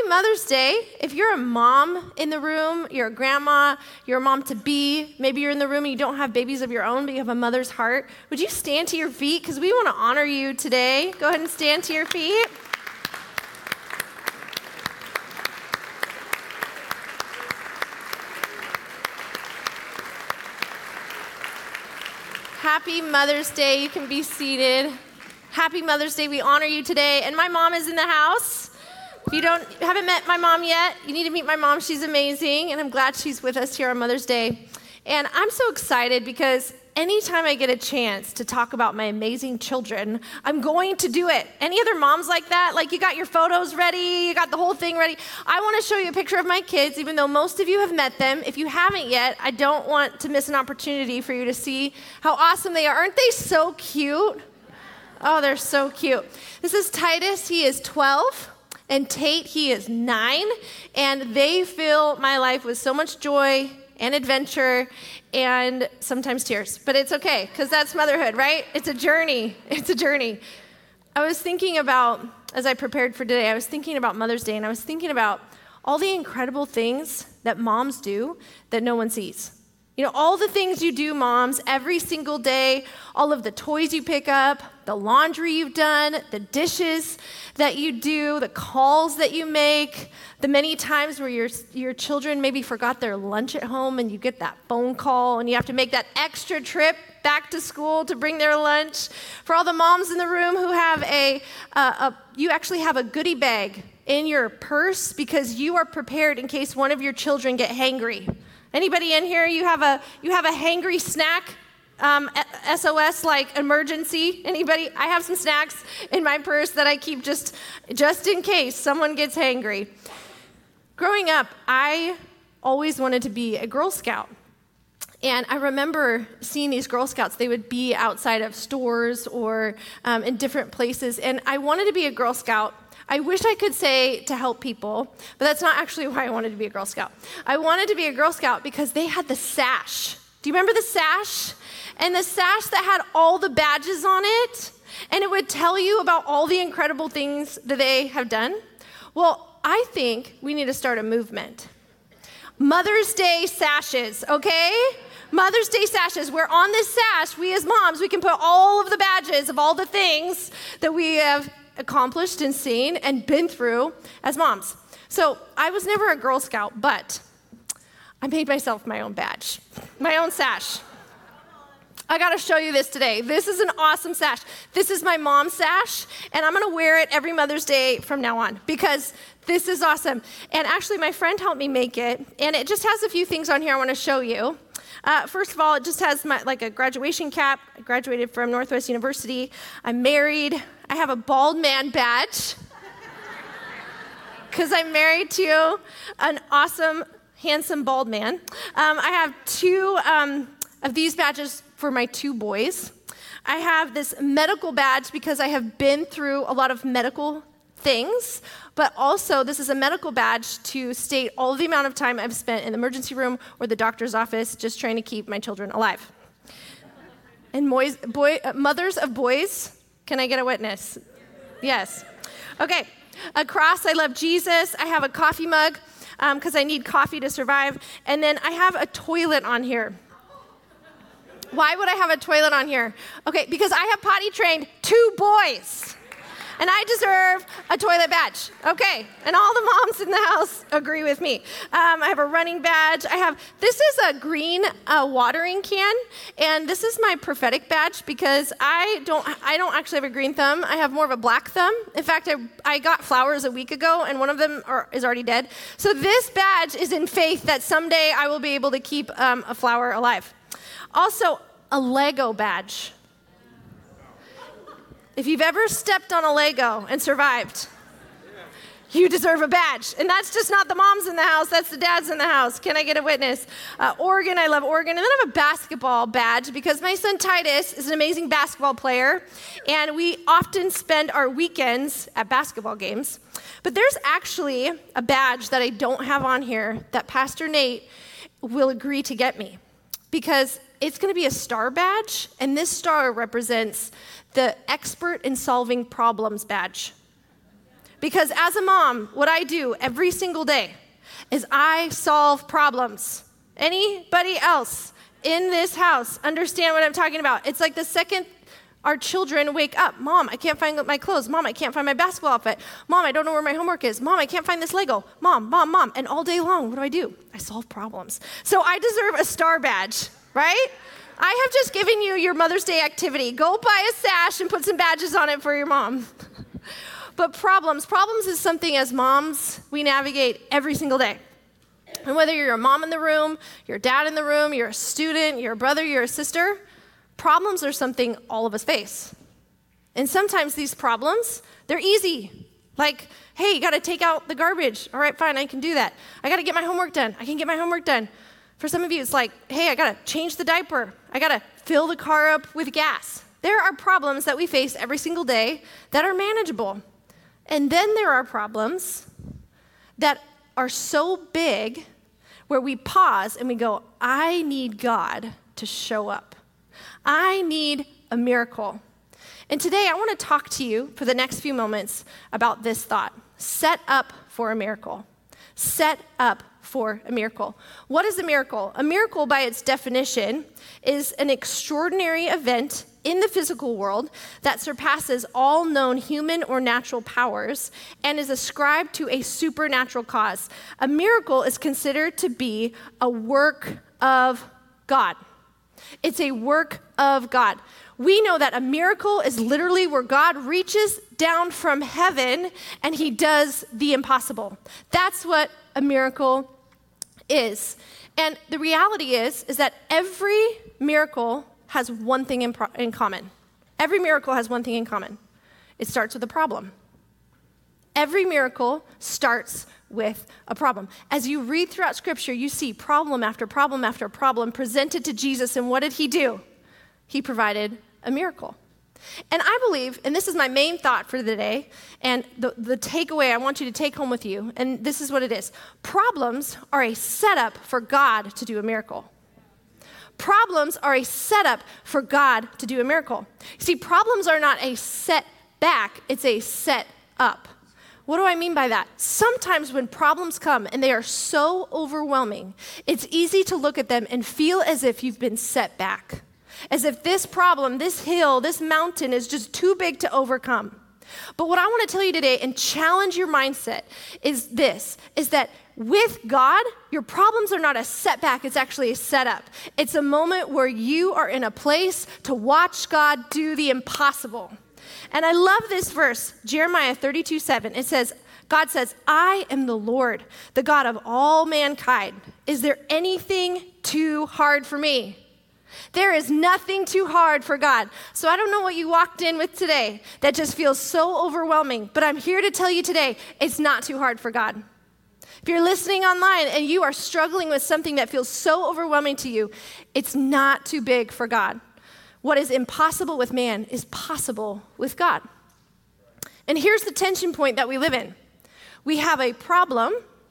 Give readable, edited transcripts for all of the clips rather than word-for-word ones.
Mother's Day. If you're a mom in the room, you're a grandma, you're a mom-to-be, maybe you're in the room and you don't have babies of your own, but you have a mother's heart, would you stand to your feet? Because we want to honor you today. Go ahead and stand to your feet. Happy Mother's Day. You can be seated. Happy Mother's Day. We honor you today. And my mom is in the house. If you haven't met my mom yet, you need to meet my mom. She's amazing, and I'm glad she's with us here on Mother's Day. And I'm so excited because anytime I get a chance to talk about my amazing children, I'm going to do it. Any other moms like that? Like you got your photos ready, you got the whole thing ready. I want to show you a picture of my kids, even though most of you have met them. If you haven't yet, I don't want to miss an opportunity for you to see how awesome they are. Aren't they so cute? Oh, they're so cute. This is Titus. He is 12. And Tate, he is 9. And they fill my life with so much joy and adventure, and sometimes tears. But it's okay, because that's motherhood, right? It's a journey. It's a journey. I was thinking about, as I prepared for today, I was thinking about Mother's Day, and I was thinking about all the incredible things that moms do that no one sees. You know, all the things you do, moms, every single day, all of the toys you pick up, the laundry you've done, the dishes that you do, the calls that you make, the many times where your children maybe forgot their lunch at home and you get that phone call and you have to make that extra trip back to school to bring their lunch. For all the moms in the room who have you actually have a goodie bag in your purse because you are prepared in case one of your children get hangry. Anybody in here, you have a hangry snack, SOS, like emergency? Anybody? I have some snacks in my purse that I keep just in case someone gets hangry. Growing up, I always wanted to be a Girl Scout. And I remember seeing these Girl Scouts. They would be outside of stores or in different places. And I wanted to be a Girl Scout. I wish I could say to help people, but that's not actually why I wanted to be a Girl Scout. I wanted to be a Girl Scout because they had the sash. Do you remember the sash? And the sash that had all the badges on it, and it would tell you about all the incredible things that they have done. Well, I think we need to start a movement. Mother's Day sashes, okay? Mother's Day sashes, where on this sash, we as moms, we can put all of the badges of all the things that we have accomplished and seen and been through as moms. So I was never a Girl Scout, but I made myself my own badge, my own sash. I got to show you this today. This is an awesome sash. This is my mom's sash, and I'm going to wear it every Mother's Day from now on because this is awesome. And actually, my friend helped me make it, and it just has a few things on here I want to show you. First of all, it just has a graduation cap. I graduated from Northwest University. I'm married. I have a bald man badge because I'm married to an awesome, handsome bald man. I have 2 of these badges for my 2 boys. I have this medical badge because I have been through a lot of medical things, but also this is a medical badge to state all the amount of time I've spent in the emergency room or the doctor's office just trying to keep my children alive. And mothers of boys, can I get a witness? Yes. Okay. A cross, I love Jesus. I have a coffee mug because I need coffee to survive. And then I have a toilet on here. Why would I have a toilet on here? Okay, because I have potty trained 2 boys. And I deserve a toilet badge. Okay, and all the moms in the house agree with me. I have a running badge. This is a green watering can, and this is my prophetic badge because I don't actually have a green thumb. I have more of a black thumb. In fact, I got flowers a week ago, and one of them is already dead. So this badge is in faith that someday I will be able to keep a flower alive. Also, a Lego badge. If you've ever stepped on a Lego and survived, you deserve a badge. And that's just not the moms in the house, that's the dads in the house. Can I get a witness? Oregon, I love Oregon. And then I have a basketball badge because my son Titus is an amazing basketball player, and we often spend our weekends at basketball games. But there's actually a badge that I don't have on here that Pastor Nate will agree to get me because it's going to be a star badge, and this star represents the expert in solving problems badge. Because as a mom, what I do every single day is I solve problems. Anybody else in this house understand what I'm talking about? It's like the second our children wake up, Mom, I can't find my clothes. Mom, I can't find my basketball outfit. Mom, I don't know where my homework is. Mom, I can't find this Lego. Mom. And all day long, what do? I solve problems. So I deserve a star badge, right? I have just given you your Mother's Day activity. Go buy a sash and put some badges on it for your mom. But problems is something as moms we navigate every single day. And whether you're a mom in the room, your dad in the room, you're a student, you're a brother, you're a sister, problems are something all of us face. And sometimes these problems, they're easy. Like, hey, you got to take out the garbage. All right, fine, I can do that. I got to get my homework done. I can get my homework done. For some of you, it's like, hey, I got to change the diaper. I got to fill the car up with gas. There are problems that we face every single day that are manageable. And then there are problems that are so big where we pause and we go, I need God to show up. I need a miracle. And today I want to talk to you for the next few moments about this thought. Set up for a miracle. Set up for a miracle. What is a miracle? A miracle, by its definition, is an extraordinary event in the physical world that surpasses all known human or natural powers and is ascribed to a supernatural cause. A miracle is considered to be a work of God. It's a work of God. We know that a miracle is literally where God reaches down from heaven and he does the impossible. That's what a miracle is. And the reality is that every miracle has one thing in common. Every miracle has one thing in common. It starts with a problem. Every miracle starts with a problem. As you read throughout Scripture, you see problem after problem after problem presented to Jesus, and what did he do? He provided a miracle. And I believe, and this is my main thought for the day, and the takeaway I want you to take home with you, and this is what it is. Problems are a setup for God to do a miracle. Problems are a setup for God to do a miracle. See, problems are not a setback, it's a set up. What do I mean by that? Sometimes when problems come and they are so overwhelming, it's easy to look at them and feel as if you've been set back. As if this problem, this hill, this mountain is just too big to overcome. But what I want to tell you today and challenge your mindset is this, is that with God, your problems are not a setback, it's actually a setup. It's a moment where you are in a place to watch God do the impossible. And I love this verse, Jeremiah 32:7. It says, God says, I am the Lord, the God of all mankind. Is there anything too hard for me? There is nothing too hard for God. So I don't know what you walked in with today that just feels so overwhelming, but I'm here to tell you today, it's not too hard for God. If you're listening online and you are struggling with something that feels so overwhelming to you, it's not too big for God. What is impossible with man is possible with God. And here's the tension point that we live in. We have a problem,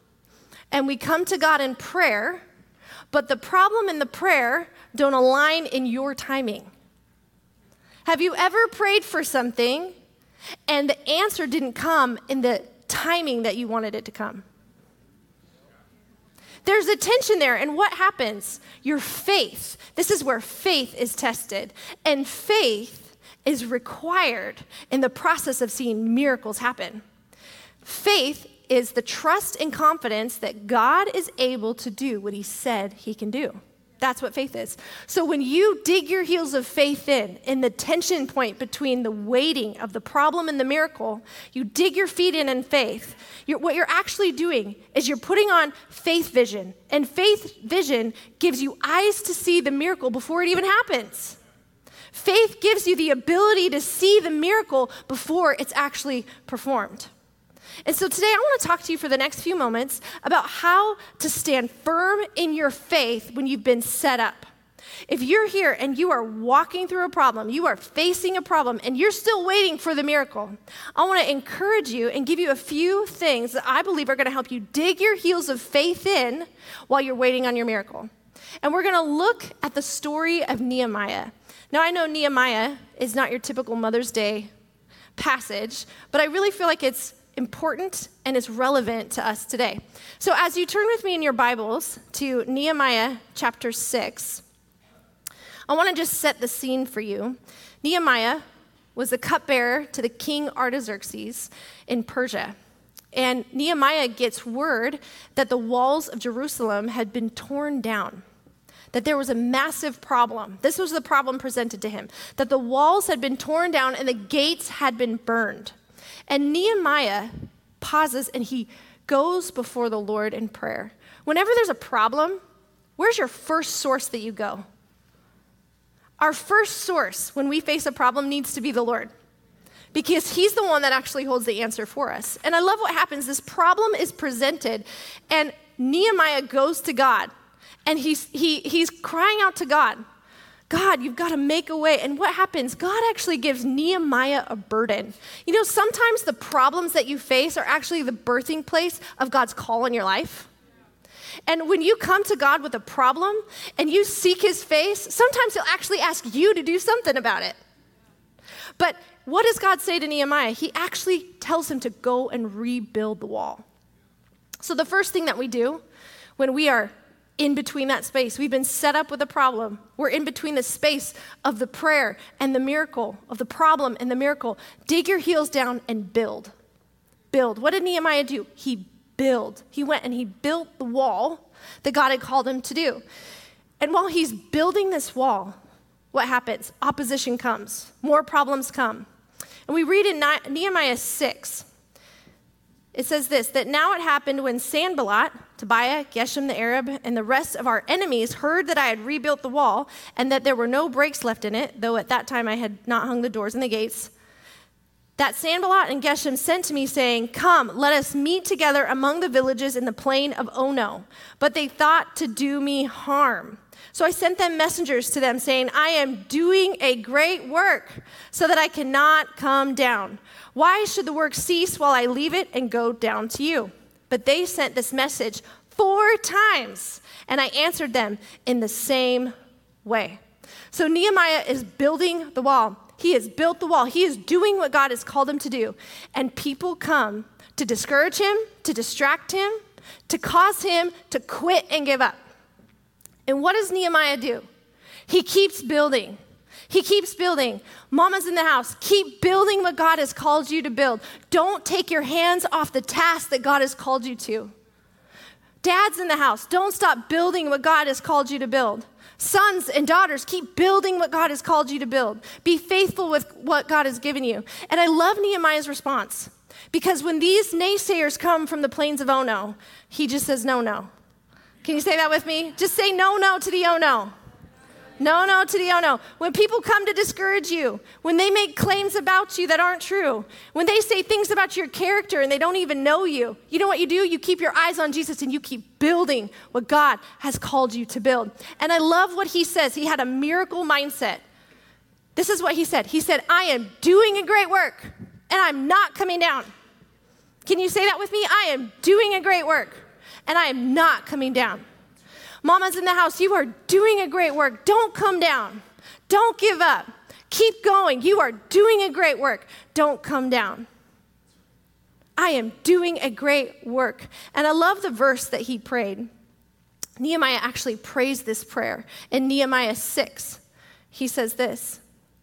and we come to God in prayer, but the problem and the prayer don't align in your timing. Have you ever prayed for something, and the answer didn't come in the timing that you wanted it to come? There's a tension there, and what happens? Your faith, this is where faith is tested, and faith is required in the process of seeing miracles happen. Faith is the trust and confidence that God is able to do what he said he can do. That's what faith is. So when you dig your heels of faith in the tension point between the waiting of the problem and the miracle, you dig your feet in faith. What you're actually doing is you're putting on faith vision. And faith vision gives you eyes to see the miracle before it even happens. Faith gives you the ability to see the miracle before it's actually performed. And so today I want to talk to you for the next few moments about how to stand firm in your faith when you've been set up. If you're here and you are walking through a problem, you are facing a problem, and you're still waiting for the miracle, I want to encourage you and give you a few things that I believe are going to help you dig your heels of faith in while you're waiting on your miracle. And we're going to look at the story of Nehemiah. Now, I know Nehemiah is not your typical Mother's Day passage, but I really feel like it's important and is relevant to us today. So as you turn with me in your Bibles to Nehemiah chapter 6, I want to just set the scene for you. Nehemiah was the cupbearer to the king Artaxerxes in Persia. And Nehemiah gets word that the walls of Jerusalem had been torn down, that there was a massive problem. This was the problem presented to him, that the walls had been torn down and the gates had been burned. And Nehemiah pauses and he goes before the Lord in prayer. Whenever there's a problem, where's your first source that you go? Our first source when we face a problem needs to be the Lord, because he's the one that actually holds the answer for us. And I love what happens. This problem is presented, and Nehemiah goes to God, and he's crying out to God, God, you've got to make a way. And what happens? God actually gives Nehemiah a burden. You know, sometimes the problems that you face are actually the birthing place of God's call in your life. And when you come to God with a problem and you seek his face, sometimes he'll actually ask you to do something about it. But what does God say to Nehemiah? He actually tells him to go and rebuild the wall. So the first thing that we do when we are in between that space, we've been set up with a problem. We're in between the space of the prayer and the miracle, of the problem and the miracle. Dig your heels down and build. Build. What did Nehemiah do? He built. He went and he built the wall that God had called him to do. And while he's building this wall, what happens? Opposition comes. More problems come. And we read in Nehemiah 6, it says this, that now it happened when Sanballat, Tobiah, Geshem the Arab, and the rest of our enemies heard that I had rebuilt the wall and that there were no breaks left in it, though at that time I had not hung the doors and the gates, that Sanballat and Geshem sent to me saying, come, let us meet together among the villages in the plain of Ono. But they thought to do me harm. So I sent them messengers to them saying, I am doing a great work so that I cannot come down. Why should the work cease while I leave it and go down to you? But they sent this message 4 times, and I answered them in the same way. So Nehemiah is building the wall. He has built the wall. He is doing what God has called him to do. And people come to discourage him, to distract him, to cause him to quit and give up. And what does Nehemiah do? He keeps building. He keeps building. Mamas in the house, keep building what God has called you to build. Don't take your hands off the task that God has called you to. Dads in the house, don't stop building what God has called you to build. Sons and daughters, keep building what God has called you to build. Be faithful with what God has given you. And I love Nehemiah's response, because when these naysayers come from the plains of Ono, he just says, no, no. Can you say that with me? Just say no, no to the oh no. No, no to the oh no. When people come to discourage you, when they make claims about you that aren't true, when they say things about your character and they don't even know you, you know what you do? You keep your eyes on Jesus and you keep building what God has called you to build. And I love what he says. He had a miracle mindset. This is what he said. He said, I am doing a great work and I'm not coming down. Can you say that with me? I am doing a great work and I am not coming down. Mamas in the house, you are doing a great work. Don't come down. Don't give up. Keep going. You are doing a great work. Don't come down. I am doing a great work. And I love the verse that he prayed. Nehemiah actually prays this prayer. In Nehemiah 6, he says this.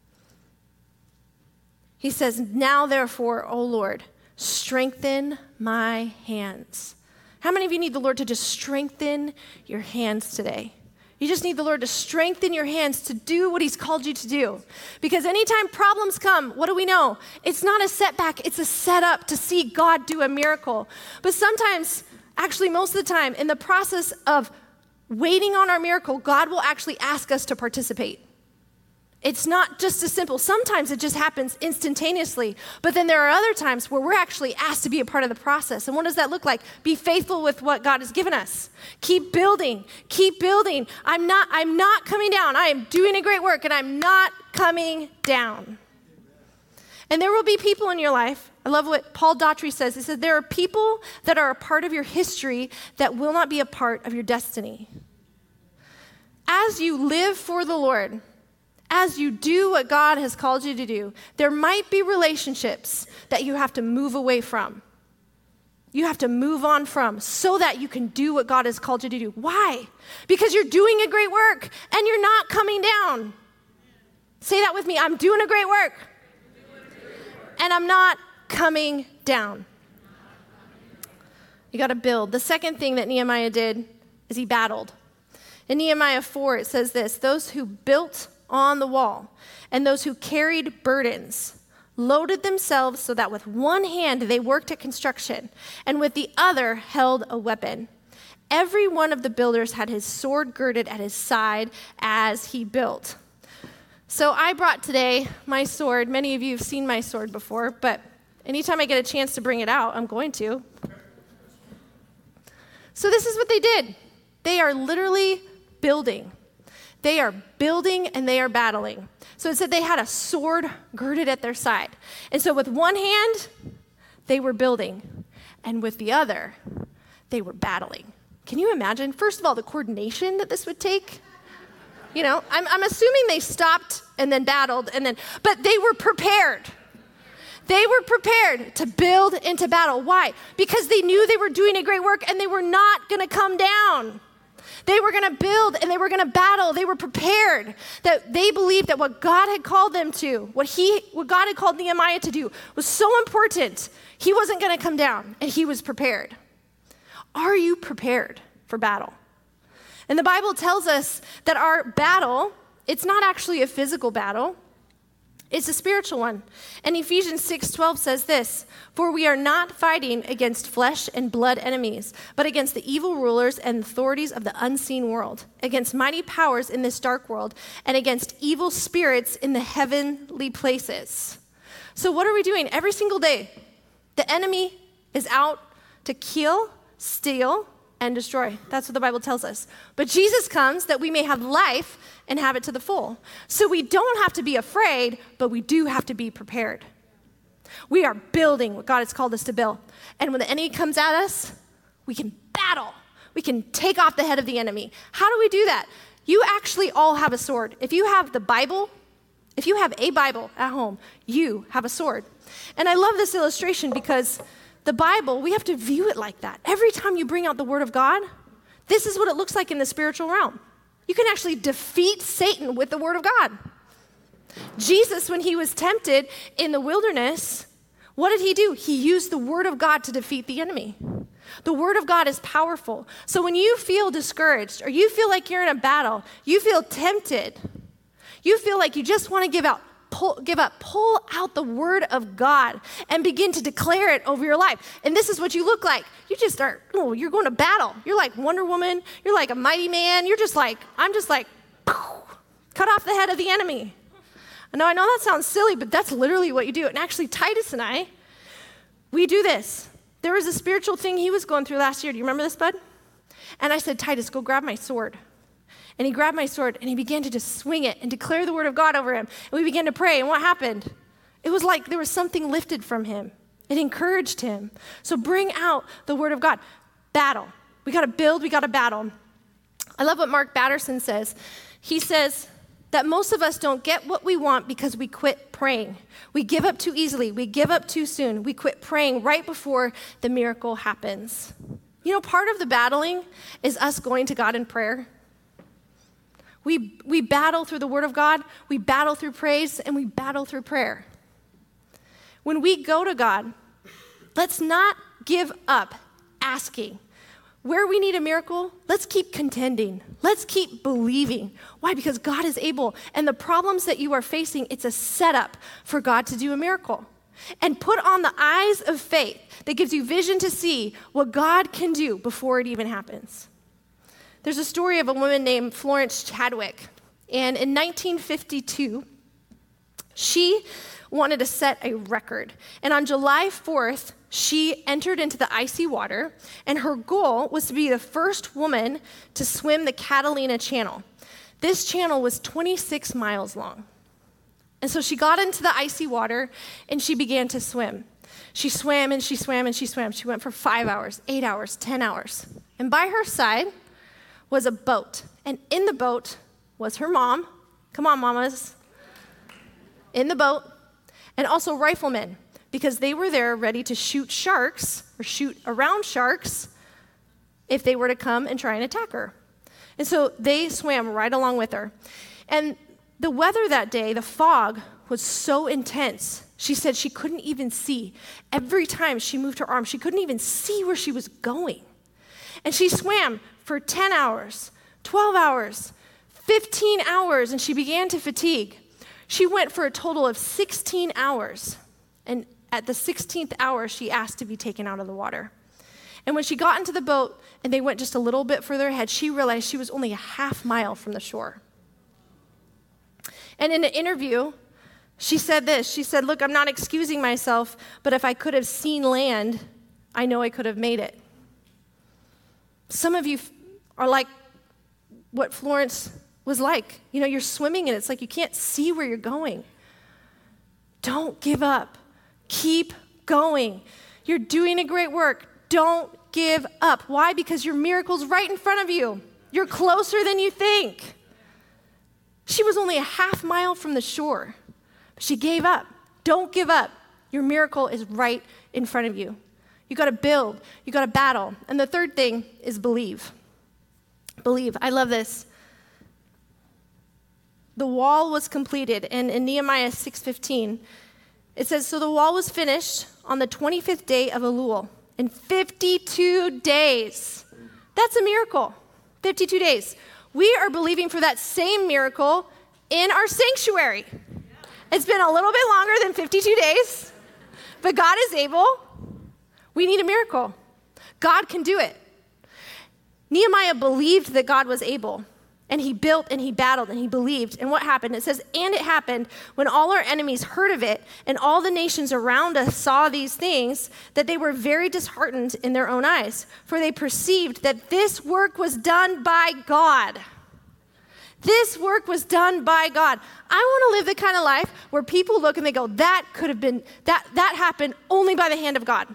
He says, now therefore, O Lord, strengthen my hands. How many of you need the Lord to just strengthen your hands today? You just need the Lord to strengthen your hands to do what he's called you to do. Because anytime problems come, what do we know? It's not a setback, it's a setup to see God do a miracle. But sometimes, actually most of the time, in the process of waiting on our miracle, God will actually ask us to participate. It's not just as simple. Sometimes it just happens instantaneously. But then there are other times where we're actually asked to be a part of the process. And what does that look like? Be faithful with what God has given us. Keep building. Keep building. I'm not coming down. I am doing a great work and I'm not coming down. And there will be people in your life. I love what Paul Daughtry says. He said, there are people that are a part of your history that will not be a part of your destiny. As you live for the Lord, as you do what God has called you to do, there might be relationships that you have to move away from. you have to move on from so that you can do what God has called you to do. Why? Because you're doing a great work and you're not coming down. Say that with me. I'm doing a great work and I'm not coming down. You got to build. The second thing that Nehemiah did is he battled. In Nehemiah 4, it says this: those who built on the wall and those who carried burdens loaded themselves so that with one hand they worked at construction and with the other held a weapon. Every one of the builders had his sword girded at his side as he built. So I brought today my sword. Many of you have seen my sword before, but anytime I get a chance to bring it out, I'm going to. So this is what they did. They are literally building. They are building and they are battling. So it said they had a sword girded at their side. And so with one hand, they were building. And with the other, they were battling. Can you imagine? First of all, the coordination that this would take. You know, I'm assuming they stopped and then battled but they were prepared. They were prepared to build and to battle. Why? Because they knew they were doing a great work and they were not going to come down. They were going to build and they were going to battle. They were prepared. That they believed that what God had called them to, what God had called Nehemiah to do was so important. He wasn't going to come down and he was prepared. Are you prepared for battle? And the Bible tells us that our battle, it's not actually a physical battle. It's a spiritual one. And Ephesians 6:12 says this: for we are not fighting against flesh and blood enemies, but against the evil rulers and authorities of the unseen world, against mighty powers in this dark world, and against evil spirits in the heavenly places. So what are we doing every single day? The enemy is out to kill, steal, and destroy. That's what the Bible tells us. But Jesus comes that we may have life and have it to the full. So we don't have to be afraid, but we do have to be prepared. We are building what God has called us to build. And when the enemy comes at us, we can battle. We can take off the head of the enemy. How do we do that? You actually all have a sword. If you have the Bible, if you have a Bible at home, you have a sword. And I love this illustration because the Bible, we have to view it like that. Every time you bring out the Word of God, this is what it looks like in the spiritual realm. You can actually defeat Satan with the Word of God. Jesus, when he was tempted in the wilderness, what did he do? He used the Word of God to defeat the enemy. The Word of God is powerful. So when you feel discouraged or you feel like you're in a battle, you feel tempted, you feel like you just want to give up, pull out the Word of God and begin to declare it over your life. And this is what you look like. You just start, you're going to battle. You're like Wonder Woman. You're like a mighty man. You're just like, I'm just like, cut off the head of the enemy. I know that sounds silly, but that's literally what you do. And actually, Titus and I, we do this. There was a spiritual thing he was going through last year. Do you remember this, bud? And I said, Titus, go grab my sword. And he grabbed my sword and he began to just swing it and declare the Word of God over him. And we began to pray. And what happened? It was like there was something lifted from him. It encouraged him. So bring out the Word of God. Battle. We got to build. We got to battle. I love what Mark Batterson says. He says that most of us don't get what we want because we quit praying. We give up too easily. We give up too soon. We quit praying right before the miracle happens. You know, part of the battling is us going to God in prayer. We battle through the Word of God, we battle through praise, and we battle through prayer. When we go to God, let's not give up asking. Where we need a miracle, let's keep contending. Let's keep believing. Why? Because God is able. And the problems that you are facing, it's a setup for God to do a miracle. And put on the eyes of faith that gives you vision to see what God can do before it even happens. There's a story of a woman named Florence Chadwick. And in 1952, she wanted to set a record. And on July 4th, she entered into the icy water, and her goal was to be the first woman to swim the Catalina Channel. This channel was 26 miles long. And so she got into the icy water, and she began to swim. She swam, and she swam, and she swam. She went for 5 hours, 8 hours, 10 hours. And by her side was a boat. And in the boat was her mom. Come on, mamas. In the boat. And also riflemen. because they were there ready to shoot sharks or shoot around sharks if they were to come and try and attack her. And so they swam right along with her. And the weather that day, the fog, was so intense. She said she couldn't even see. Every time she moved her arm, she couldn't even see where she was going. And she swam for 10 hours, 12 hours, 15 hours, and she began to fatigue. She went for a total of 16 hours. And at the 16th hour, she asked to be taken out of the water. And when she got into the boat and they went just a little bit further ahead, she realized she was only a half mile from the shore. And in an interview, she said this. She said, "Look, I'm not excusing myself, but if I could have seen land, I know I could have made it." Some of you are like what Florence was like. You know, you're swimming and it's like you can't see where you're going. Don't give up. Keep going. You're doing a great work. Don't give up. Why? Because your miracle's right in front of you. You're closer than you think. She was only a half mile from the shore, but she gave up. Don't give up. Your miracle is right in front of you. You got to build. You got to battle. And the third thing is believe. Believe. I love this. The wall was completed, and in Nehemiah 6:15, it says, "So the wall was finished on the 25th day of Elul, in 52 days. That's a miracle. 52 days. We are believing for that same miracle in our sanctuary. It's been a little bit longer than 52 days, but God is able. We need a miracle. God can do it. Nehemiah believed that God was able, and he built and he battled and he believed. And what happened? It says, "And it happened when all our enemies heard of it and all the nations around us saw these things, that they were very disheartened in their own eyes, for they perceived that this work was done by God." This work was done by God. I want to live the kind of life where people look and they go, that could have been, that happened only by the hand of God.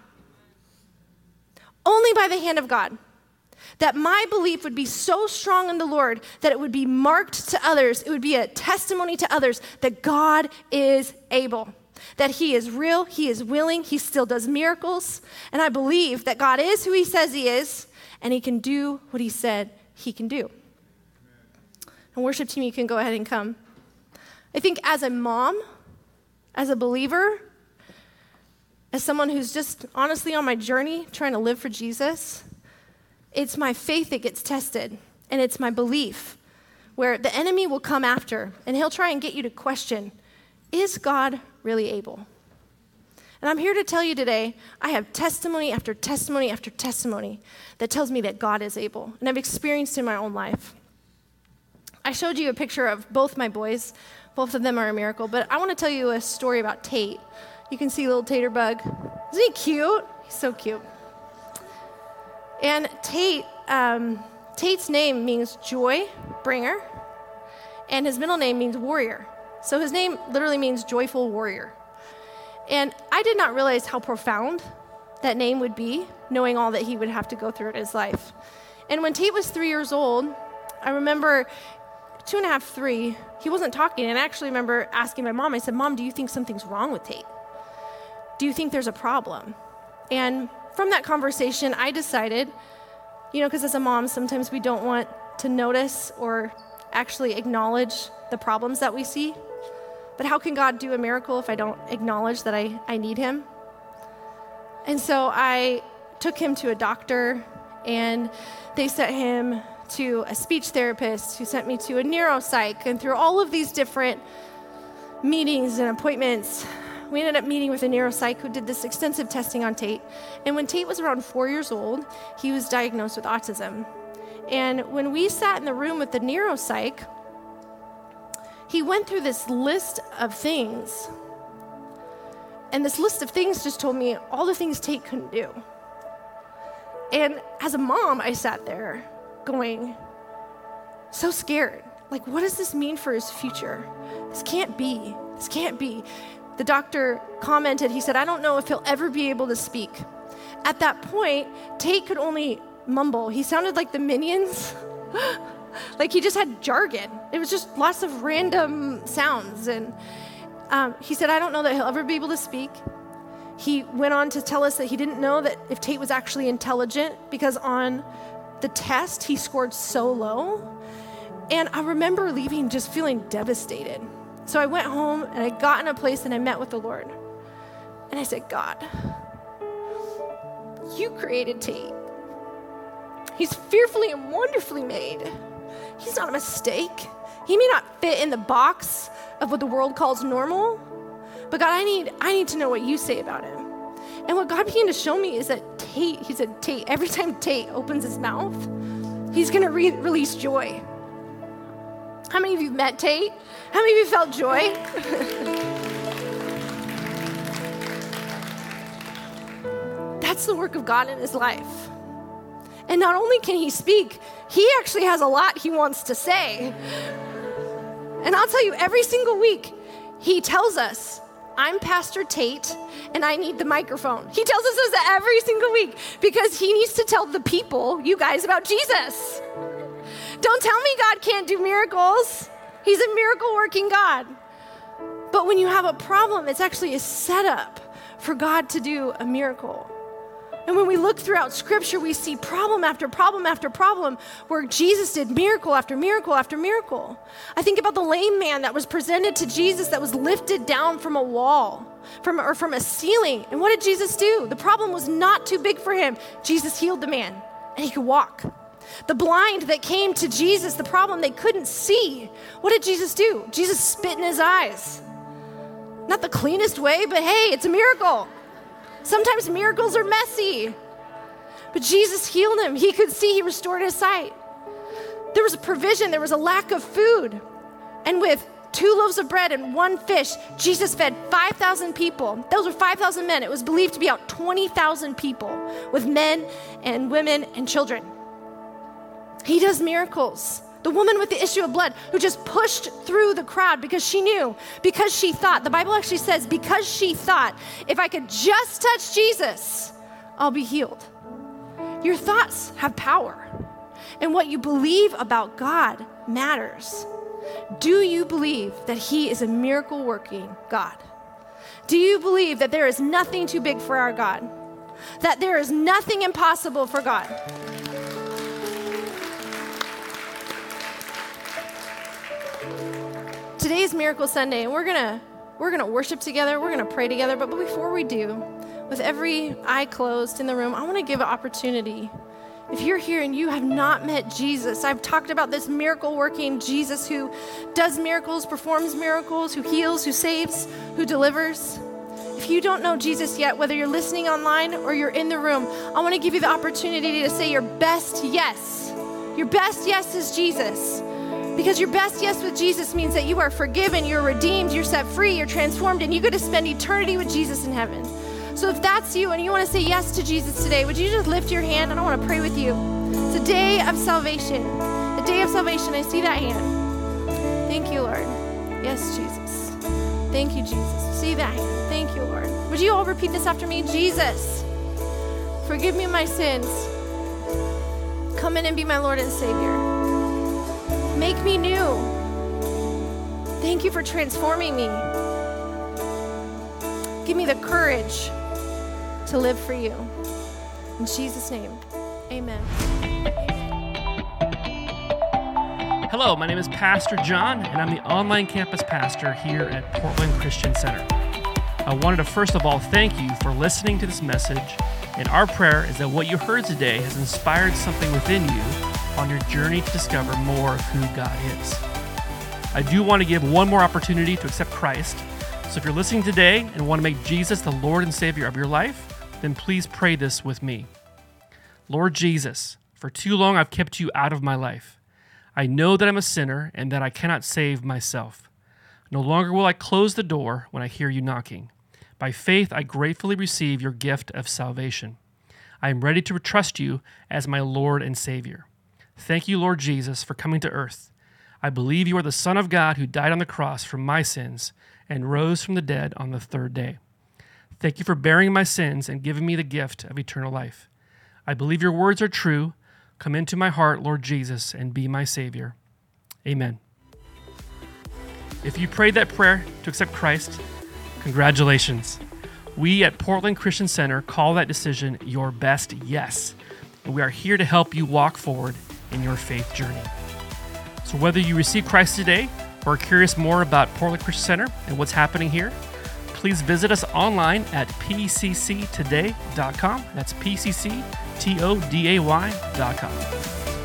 Only by the hand of God. That my belief would be so strong in the Lord that it would be marked to others. It would be a testimony to others that God is able, that he is real, he is willing, he still does miracles. And I believe that God is who he says he is, and he can do what he said he can do. And worship team, you can go ahead and come. I think as a mom, as a believer, as someone who's just honestly on my journey trying to live for Jesus, it's my faith that gets tested, and it's my belief where the enemy will come after, and he'll try and get you to question, is God really able? And I'm here to tell you today, I have testimony after testimony after testimony that tells me that God is able, and I've experienced in my own life. I showed you a picture of both my boys. Both of them are a miracle, but I want to tell you a story about Tate. You can see little Tater Bug. Isn't he cute? He's so cute. And Tate's name means joy bringer, and his middle name means warrior. So his name literally means joyful warrior. And I did not realize how profound that name would be, knowing all that he would have to go through in his life. And when Tate was 3 years old, I remember 2.5, 3, he wasn't talking, and I actually remember asking my mom, I said, "Mom, do you think something's wrong with Tate? Do you think there's a problem?" And from that conversation, I decided, because as a mom, sometimes we don't want to notice or actually acknowledge the problems that we see. But how can God do a miracle if I don't acknowledge that I need him? And so I took him to a doctor, and they sent him to a speech therapist who sent me to a neuropsych, and through all of these different meetings and appointments, we ended up meeting with a neuropsych who did this extensive testing on Tate. And when Tate was around 4 years old, he was diagnosed with autism. And when we sat in the room with the neuropsych, he went through this list of things. And this list of things just told me all the things Tate couldn't do. And as a mom, I sat there going, so scared. Like, what does this mean for his future? This can't be. This can't be. The doctor commented, he said, "I don't know if he'll ever be able to speak." At that point, Tate could only mumble. He sounded like the Minions. Like he just had jargon. It was just lots of random sounds. And he said, "I don't know that he'll ever be able to speak." he went on to tell us that he didn't know that if Tate was actually intelligent because on the test he scored so low. And I remember leaving just feeling devastated. So I went home and I got in a place and I met with the Lord. And I said, God, you created Tate. He's fearfully and wonderfully made. He's not a mistake. He may not fit in the box of what the world calls normal, but God, I need to know what you say about him. And what God began to show me is that Tate, he said, Tate, every time Tate opens his mouth, he's gonna release joy. How many of you met Tate? How many of you felt joy? That's the work of God in his life. And not only can he speak, he actually has a lot he wants to say. And I'll tell you, every single week, he tells us, I'm Pastor Tate, and I need the microphone. He tells us this every single week because he needs to tell the people, you guys, about Jesus. Don't tell me God can't do miracles. He's a miracle-working God. But when you have a problem, it's actually a setup for God to do a miracle. And when we look throughout Scripture, we see problem after problem after problem where Jesus did miracle after miracle after miracle. I think about the lame man that was presented to Jesus that was lifted down from a wall, from a ceiling. And what did Jesus do? The problem was not too big for him. Jesus healed the man, and he could walk. The blind that came to Jesus, the problem they couldn't see. What did Jesus do? Jesus spit in his eyes. Not the cleanest way, but hey, it's a miracle. Sometimes miracles are messy. But Jesus healed him. He could see, he restored his sight. There was a provision, there was a lack of food. And with 2 loaves of bread and 1 fish, Jesus fed 5,000 people. Those were 5,000 men. It was believed to be about 20,000 people with men and women and children. He does miracles. The woman with the issue of blood who just pushed through the crowd because she knew, because she thought, the Bible actually says, because she thought, if I could just touch Jesus, I'll be healed. Your thoughts have power. And what you believe about God matters. Do you believe that he is a miracle-working God? Do you believe that there is nothing too big for our God? That there is nothing impossible for God? Today is Miracle Sunday, and we're gonna worship together. We're gonna pray together. But before we do, with every eye closed in the room, I want to give an opportunity. If you're here and you have not met Jesus, I've talked about this miracle-working Jesus who does miracles, performs miracles, who heals, who saves, who delivers. If you don't know Jesus yet, whether you're listening online or you're in the room, I want to give you the opportunity to say your best yes. Your best yes is Jesus. Because your best yes with Jesus means that you are forgiven, you're redeemed, you're set free, you're transformed, and you get to spend eternity with Jesus in heaven. So if that's you and you want to say yes to Jesus today, would you just lift your hand and I want to pray with you. It's a day of salvation. A day of salvation. I see that hand. Thank you, Lord. Yes, Jesus. Thank you, Jesus. See that hand. Thank you, Lord. Would you all repeat this after me? Jesus, forgive me my sins. Come in and be my Lord and Savior. Make me new. Thank you for transforming me. Give me the courage to live for you. In Jesus' name, amen. Hello, my name is Pastor John, and I'm the online campus pastor here at Portland Christian Center. I wanted to first of all thank you for listening to this message, and our prayer is that what you heard today has inspired something within you on your journey to discover more of who God is. I do want to give one more opportunity to accept Christ. So if you're listening today and want to make Jesus the Lord and Savior of your life, then please pray this with me. Lord Jesus, for too long I've kept you out of my life. I know that I'm a sinner and that I cannot save myself. No longer will I close the door when I hear you knocking. By faith, I gratefully receive your gift of salvation. I am ready to trust you as my Lord and Savior. Thank you, Lord Jesus, for coming to earth. I believe you are the Son of God who died on the cross for my sins and rose from the dead on the 3rd day. Thank you for bearing my sins and giving me the gift of eternal life. I believe your words are true. Come into my heart, Lord Jesus, and be my Savior. Amen. If you prayed that prayer to accept Christ, congratulations. We at Portland Christian Center call that decision your best yes, and we are here to help you walk forward in your faith journey. So whether you receive Christ today or are curious more about Portland Christian Center and what's happening here, please visit us online at pcctoday.com. That's pcctoday.com.